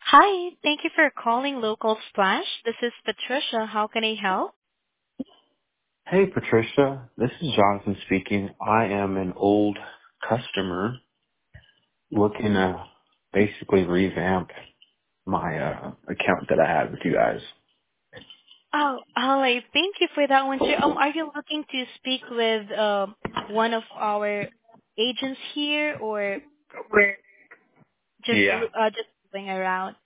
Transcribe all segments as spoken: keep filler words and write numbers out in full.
Hi, thank you for calling Local Splash. This is Patricia. How can I help? Hey Patricia, this is Jonathan speaking. I am an old customer looking to basically revamp my uh, account that I had with you guys. Oh, all right. Thank you for that one, sir. Um, are you looking to speak with um one of our agents here, or just Yeah. uh just moving around?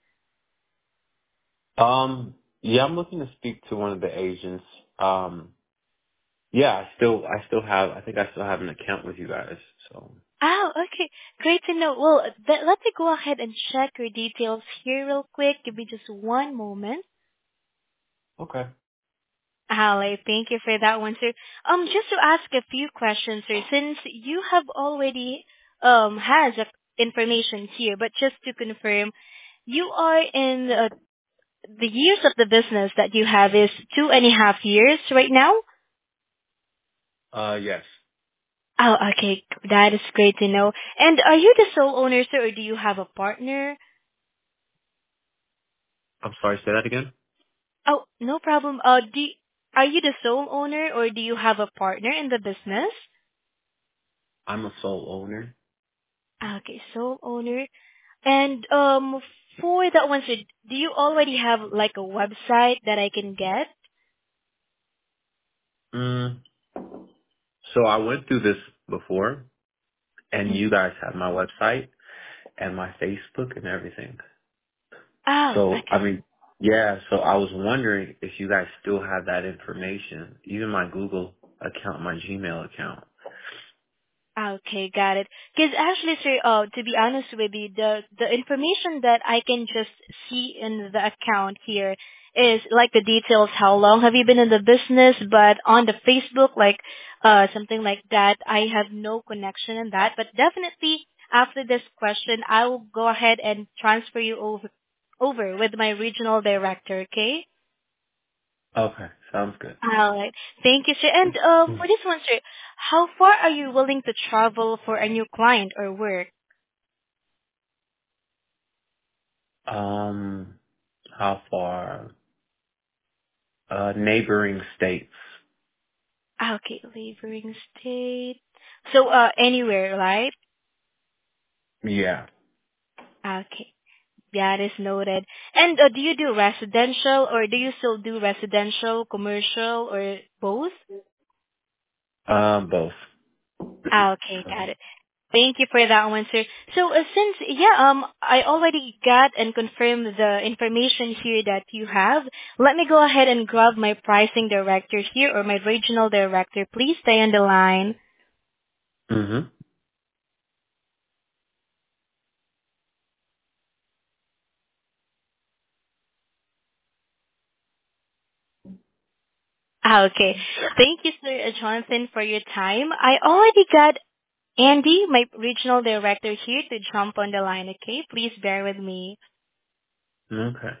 Um. Yeah, I'm looking to speak to one of the agents. Um. Yeah, I still, I still have, I think I still have an account with you guys. So. Oh, okay. Great to know. Well, th- let me go ahead and check your details here real quick. Give me just one moment. Okay. All thank you for that one, sir. Um, just to ask a few questions, sir, since you have already um has a information here, but just to confirm, you are in uh, the years of the business that you have is two and a half years right now. Uh. Yes. Oh, okay, that is great to know. And are you the sole owner, sir, or do you have a partner? I'm sorry. Say that again. Oh, no problem. Uh, do are you the sole owner, or do you have a partner in the business? I'm a sole owner. Okay, sole owner. And um, for that one, so do you already have like a website that I can get? Mm. So I went through this before, and Mhm. you guys have my website and my Facebook and everything. Oh, So, I okay. mean, yeah, so I was wondering if you guys still have that information, even my Google account, my Gmail account. Okay, got it. Because actually, sir, uh, to be honest with you, the the information that I can just see in the account here is like the details. How long have you been in the business? But on the Facebook, like uh something like that, I have no connection in that. But definitely after this question, I will go ahead and transfer you over over with my regional director. Okay. Okay, sounds good. All right. Thank you, sir. And uh, for this one, sir, how far are you willing to travel for a new client or work? Um, how far? Uh, neighboring states. Ah, okay, neighboring state. So, uh, anywhere, right? Yeah. Ah, okay, that is noted. And uh, do you do residential, or do you still do residential, commercial, or both? Um, both. Ah, okay, got it. Thank you for that one, sir. So, uh, since, yeah, um, I already got and confirmed the information here that you have, let me go ahead and grab my pricing director here, or my regional director. Please stay on the line. Mm-hmm. Ah, okay. Thank you, sir, uh, Jonathan, for your time. I already got Andy, my regional director here, to jump on the line, okay? Please bear with me. Okay.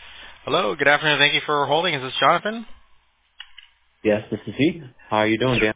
Hello, good afternoon. Thank you for holding. Is this Jonathan? Yes, this is he. How are you doing, Dan?